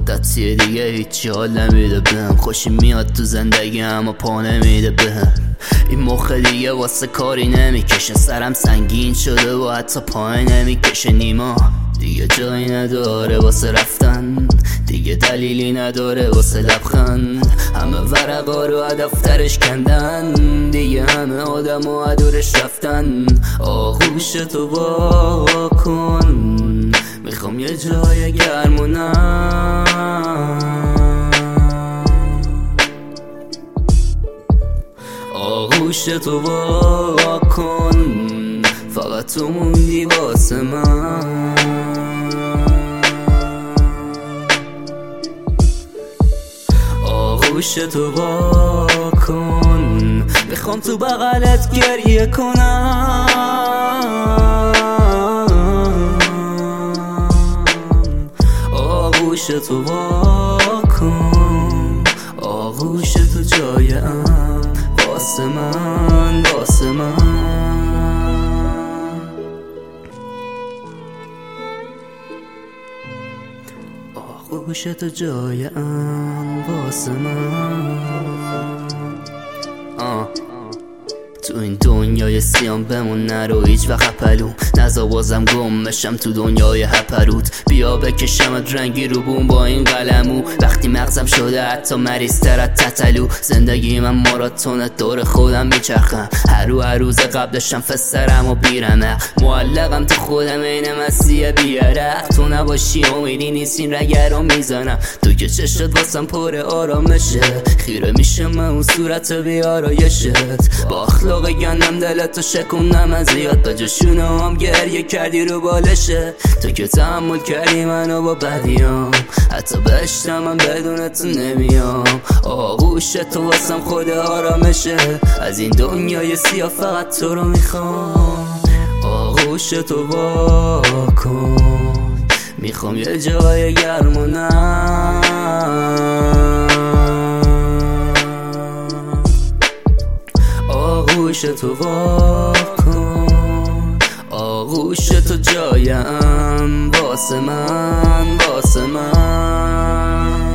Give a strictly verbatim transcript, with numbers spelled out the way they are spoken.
مدتی دیگه هیچی حال نمیده بهم، خوشی میاد تو زندگی اما پا نمیده بهم. این مخ دیگه واسه کاری نمیکشه، سرم سنگین شده و حتی پای نمیکشه. نیما دیگه جایی نداره واسه رفتن، دیگه دلیلی نداره واسه لبخند. همه ورقا رو دفترش کندن، دیگه همه آدم و دورش رفتن. آغوش تو وا کن، میخوام یه جای گرمونم. آغوش تو وا کن، فقط تو موندی واسه من. آغوش تو وا کن، میخوام تو بغلت گریه کنم. آغوش تو وا کن، آغوش تو جایم واسه من، واسه من. آغوش تو جایم واسه من. آه تو این دنیای سیام بمون نرو هیچ وقت پلو، نزا بازم گم بشم تو دنیای هپروت. بیا بکشمت رنگی رو بوم با این قلمو، وقتی مغزم شده حتی مریض تر از تتلو. زندگی من ماراتونه دور خودم میچرخم، هر رو هر روز قبل داشتم فسرم و بیرمه. معلقم تو خودم این مسیح بیاره، تو نباشی امیدی نیست این رگه رو میزنم. تو که چشت واسم پر آرامشه، خیره میشم من اون صورت بیارایشت. با اخلاق گندم دلتو شکوندم از زیاد، تا جشونه هم گریه کردی رو بالشه. تو که تحمل کردی منو با بدیام، حتی بهشتم من بدون تو نمیام. آغوش تو واسم خود آرامشه، از این دنیای سیاه فقط تو رو میخوام. آغوش تو وا کن، میخوام یه جای گرمونم. آغوش تو وا کن، آغوش تو جایم واسه من، واسه من.